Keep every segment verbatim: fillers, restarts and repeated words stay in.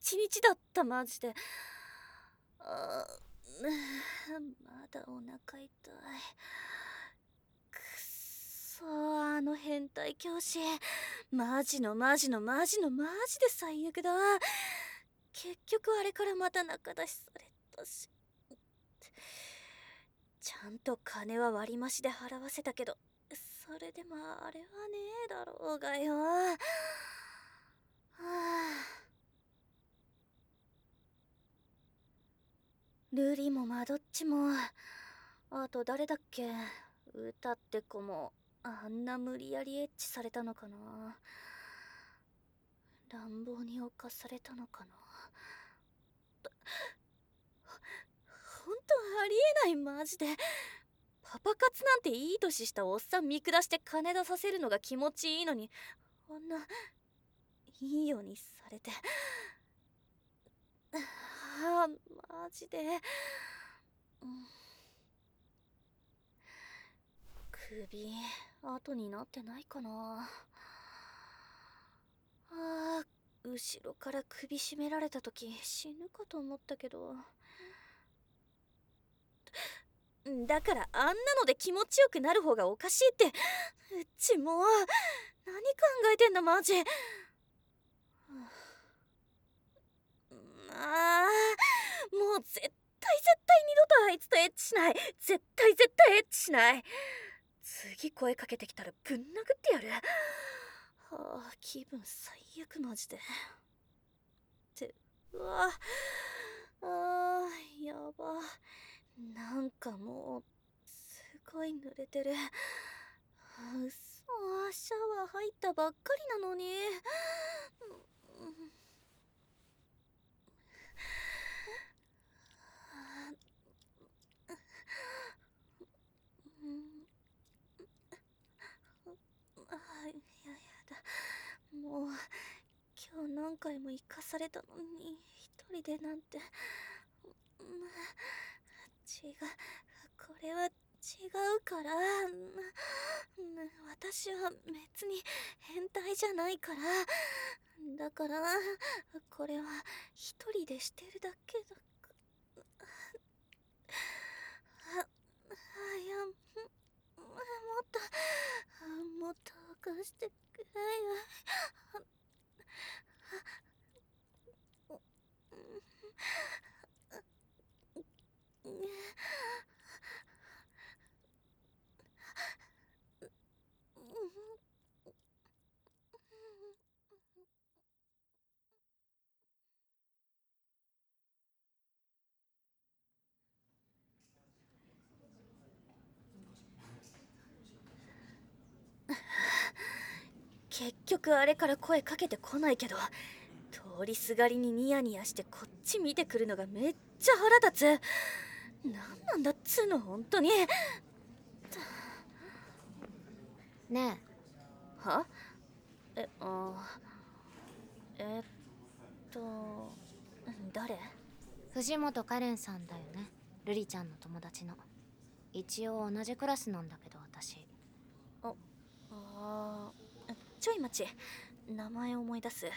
一日だったマジで。あーまだお腹痛い。くっそー、あの変態教師マジのマジのマジのマジで最悪だ。結局あれからまた仲出しされたし、ちゃんと金は割り増しで払わせたけど、それでもあれはねえだろうがよ。はあ、ルリもマドッチも、あと誰だっけ、歌って子もあんな無理やりエッチされたのかな。乱暴に侵されたのかな。ほんとありえないマジで。パパ活なんていい年したおっさん見下して金出させるのが気持ちいいのに、こんないいようにされて。ああ、マジで、うん、首後になってないかな。ああ、後ろから首絞められた時死ぬかと思ったけど。だからあんなので気持ちよくなる方がおかしいって。うっちもう何考えてんだマジ。ああ、もう絶対絶対二度とあいつとエッチしない。絶対絶対エッチしない。次声かけてきたらぶん殴ってやる。はあ、気分最悪マジで。って、うわあー、やば。なんかもうすごい濡れてる。うそ、シャワー入ったばっかりなのに。あ、いややだ。もう今日何回も生かされたのに一人でなんて。うん、違う、これは違うから。うん、私は別に変態じゃないから。だからこれは一人でしてるだけだ。あ、あ、いや、ももっともっと起してくれよ。結局あれから声かけてこないけど、通りすがりにニヤニヤしてこっち見てくるのがめっちゃ腹立つ。なんなんだっつうの本当に。 ねはえ、あえっと誰？ 藤本カレンさんだよね。瑠璃ちゃんの友達の。一応同じクラスなんだけど私。 ああー、ちょい待ち、名前思い出す。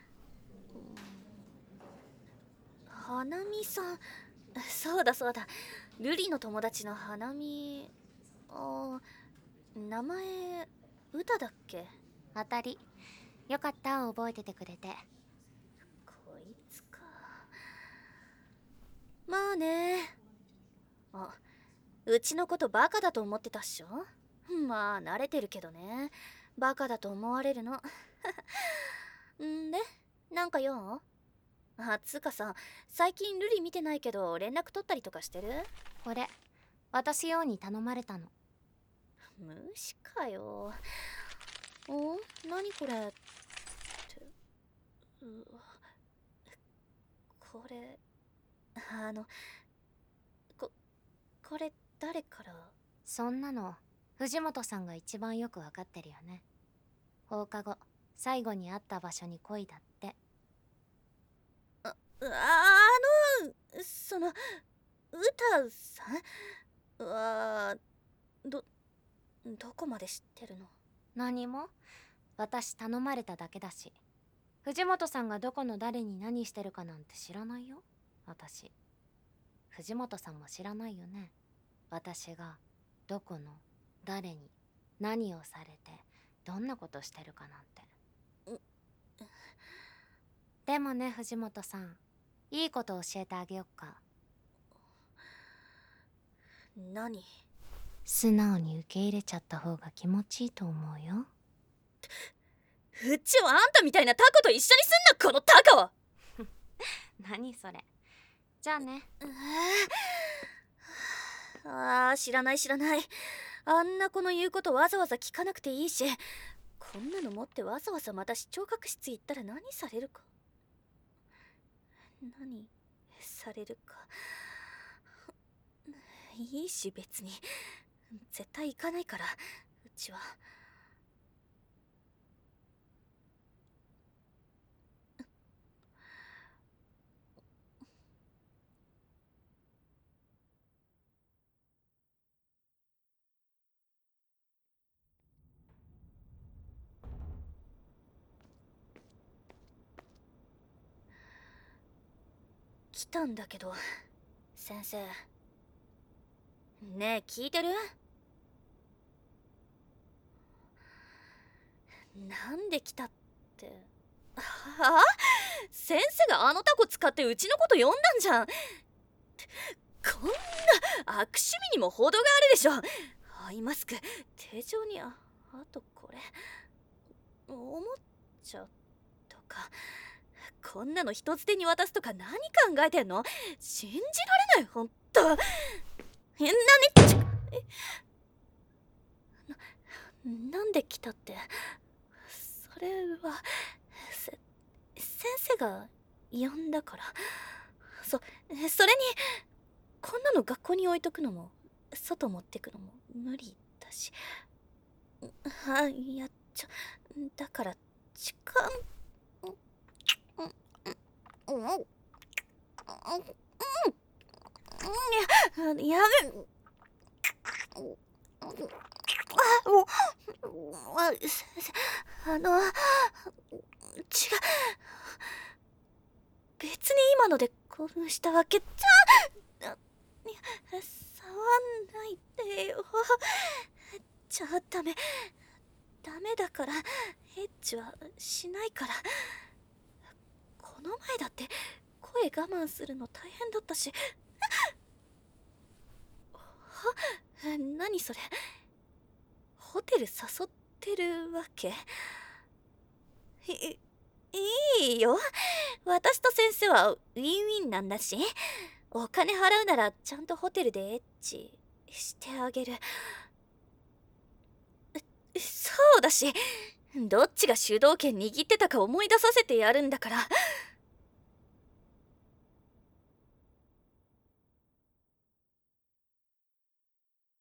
花見さん。そうだそうだ、瑠璃の友達の花見。あー、名前歌だっけ？ 当たり。よかった覚えててくれて。 こいつか。まあね。あ、うちのことバカだと思ってたっしょ。まあ慣れてるけどね、バカだと思われるの。んで、なんか用？あ、つうかさ、最近ルリ見てないけど連絡取ったりとかしてる？ これ渡すように頼まれたの。 無視かよ。お、何これって。うわ、これ、あの、ここれ誰から？ そんなの藤本さんが一番よくわかってるよね。放課後最後に会った場所に来いだって。 あ、あの、その、歌さんは、ど、どこまで知ってるの？ 何も。私頼まれただけだし。 藤本さんがどこの誰に何してるかなんて知らないよ、私。藤本さんも知らないよね。私がどこの誰に何をされてどんなことしてるかなんて。でもね、藤本さん、いいこと教えてあげよっか。 何？ 素直に受け入れちゃった方が気持ちいいと思うよ。 うちはあんたみたいなタコと一緒にすんな、このタコは。 何それ。じゃあね。 あー、知らない知らない。あんな子の言うことわざわざ聞かなくていいし、こんなの持ってわざわざまた視聴覚室行ったら何されるか。何されるか。いいし別に。絶対行かないから、うちは。来たんだけど、先生。ねえ、聞いてる？なんで来たって。はあ？先生があのタコ使ってうちのこと呼んだんじゃん。こんな悪趣味にも程があるでしょ。アイマスク、手錠に、あ、あとこれ。おもちゃとか。こんなの人捨てに渡すとか何考えてんの？信じられない、ほんと。え、なに？な、なんで来たって。それは、せ、先生が呼んだから。そ、それに、こんなの学校に置いとくのも、外持ってくのも無理だし。あ、いや、ちょ、だから、時間、うん、うん、うん、うん、や、やめ、あ、もう、あ、先生、あの、違う。別に今ので興奮したわけじゃ、あ、いや、触んないでよ。じゃあダメ。ダメだから、エッチはしないから。この前だって声我慢するの大変だったし。は？何それ？ホテル誘ってるわけ？い、いいよ。私と先生はウィンウィンなんだし、お金払うならちゃんとホテルでエッチしてあげる。そうだし、どっちが主導権握ってたか思い出させてやるんだから。